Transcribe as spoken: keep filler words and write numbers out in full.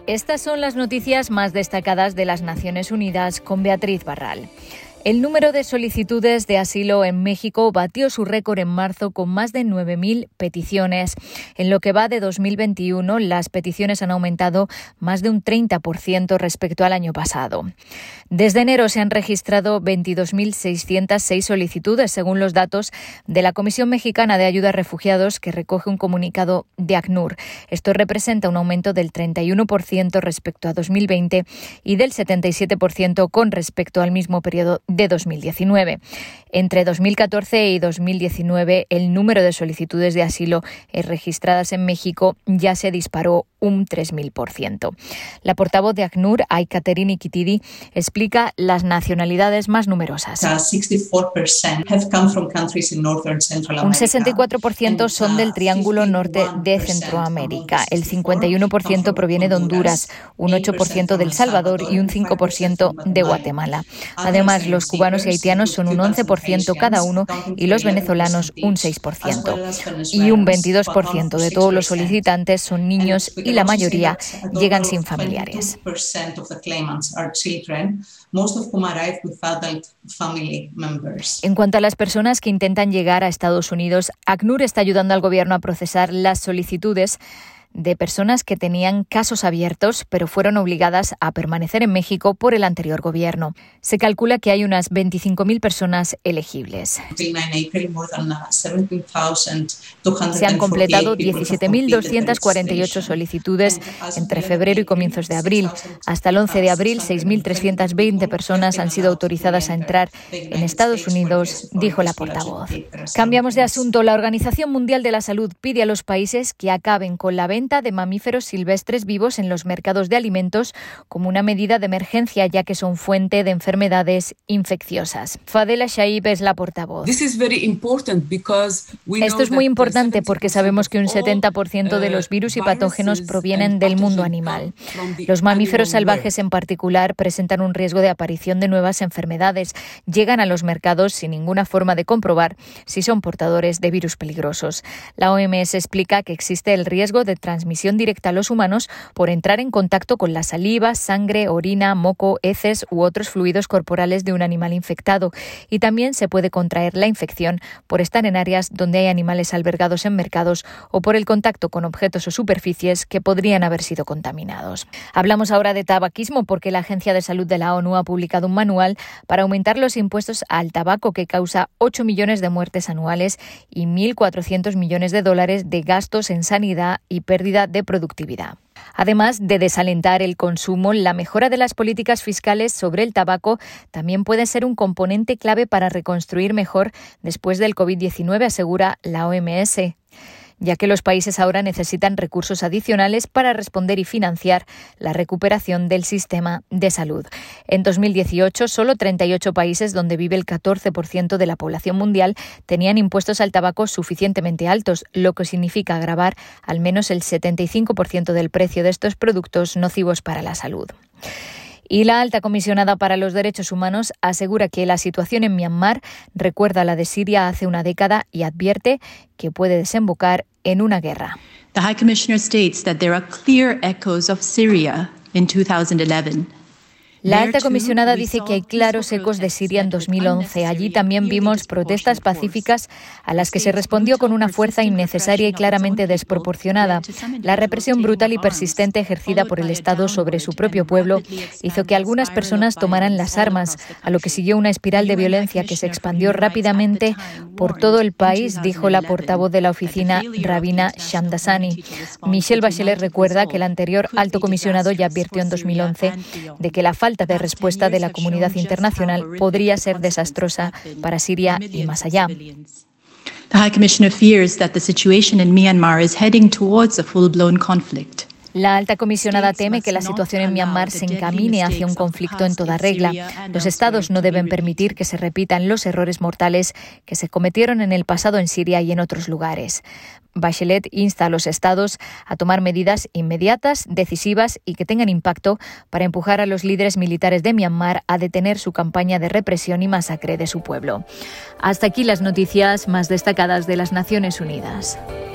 Estas son las noticias más destacadas de las Naciones Unidas con Beatriz Barral. El número de solicitudes de asilo en México batió su récord en marzo con más de nueve mil peticiones. En lo que va de dos mil veintiuno, las peticiones han aumentado más de un treinta por ciento respecto al año pasado. Desde enero se han registrado veintidós mil seiscientas seis solicitudes, según los datos de la Comisión Mexicana de Ayuda a Refugiados, que recoge un comunicado de ACNUR. Esto representa un aumento del treinta y uno por ciento respecto a dos mil veinte y del setenta y siete por ciento con respecto al mismo periodo de dos mil diecinueve. Entre dos mil catorce y dos mil diecinueve, el número de solicitudes de asilo registradas en México ya se disparó un tres mil por ciento. La portavoz de ACNUR, Aikaterini Kitidi, explica las nacionalidades más numerosas. Un sesenta y cuatro por ciento son del Triángulo Norte de Centroamérica, el cincuenta y uno por ciento proviene de Honduras, un ocho por ciento de El Salvador y un cinco por ciento de Guatemala. Además, los cubanos y haitianos son un once por ciento cada uno y los venezolanos un seis por ciento. Y un veintidós por ciento de todos los solicitantes son niños y la mayoría llegan sin familiares. En cuanto a las personas que intentan llegar a Estados Unidos, ACNUR está ayudando al gobierno a procesar las solicitudes de personas que tenían casos abiertos, pero fueron obligadas a permanecer en México por el anterior gobierno. Se calcula que hay unas veinticinco mil personas elegibles. Se han completado diecisiete mil doscientas cuarenta y ocho solicitudes entre febrero y comienzos de abril. Hasta el once de abril, seis mil trescientas veinte personas han sido autorizadas a entrar en Estados Unidos, dijo la portavoz. Cambiamos de asunto. La Organización Mundial de la Salud pide a los países que acaben con la venta de mamíferos silvestres vivos en los mercados de alimentos como una medida de emergencia, ya que son fuente de enfermedades infecciosas. Fadela Shaib es la portavoz. Esto es muy importante porque sabemos que un setenta por ciento de los virus y patógenos provienen del mundo animal. Los mamíferos salvajes en particular presentan un riesgo de aparición de nuevas enfermedades. Llegan a los mercados sin ninguna forma de comprobar si son portadores de virus peligrosos. La O M S explica que existe el riesgo de transmisión directa a los humanos por entrar en contacto con la saliva, sangre, orina, moco, heces u otros fluidos corporales de un animal infectado. Y también se puede contraer la infección por estar en áreas donde hay animales albergados en mercados o por el contacto con objetos o superficies que podrían haber sido contaminados. Hablamos ahora de tabaquismo porque la Agencia de Salud de la ONU ha publicado un manual para aumentar los impuestos al tabaco que causa ocho millones de muertes anuales y mil cuatrocientos millones de dólares de gastos en sanidad y pérdida de productividad. Además de desalentar el consumo, la mejora de las políticas fiscales sobre el tabaco también puede ser un componente clave para reconstruir mejor después del covid diecinueve, asegura la O M S. Ya que los países ahora necesitan recursos adicionales para responder y financiar la recuperación del sistema de salud. En dos mil dieciocho, solo treinta y ocho países, donde vive el catorce por ciento de la población mundial, tenían impuestos al tabaco suficientemente altos, lo que significa gravar al menos el setenta y cinco por ciento del precio de estos productos nocivos para la salud. Y la alta comisionada para los derechos humanos asegura que la situación en Myanmar recuerda a la de Siria hace una década y advierte que puede desembocar en una guerra. The High Commissioner states that there are clear echoes of Syria in two thousand eleven. La alta comisionada dice que hay claros ecos de Siria en dos mil once. Allí también vimos protestas pacíficas a las que se respondió con una fuerza innecesaria y claramente desproporcionada. La represión brutal y persistente ejercida por el Estado sobre su propio pueblo hizo que algunas personas tomaran las armas, a lo que siguió una espiral de violencia que se expandió rápidamente por todo el país, dijo la portavoz de la oficina, Rabina Shamdasani. Michelle Bachelet recuerda que el anterior alto comisionado ya advirtió en dos mil once de que la falta de respuesta de la comunidad internacional podría ser desastrosa para Siria y más allá. The High Commissioner fears that the situation in Myanmar is heading towards a full-blown conflict. La alta comisionada teme que la situación en Myanmar se encamine hacia un conflicto en toda regla. Los estados no deben permitir que se repitan los errores mortales que se cometieron en el pasado en Siria y en otros lugares. Bachelet insta a los estados a tomar medidas inmediatas, decisivas y que tengan impacto para empujar a los líderes militares de Myanmar a detener su campaña de represión y masacre de su pueblo. Hasta aquí las noticias más destacadas de las Naciones Unidas.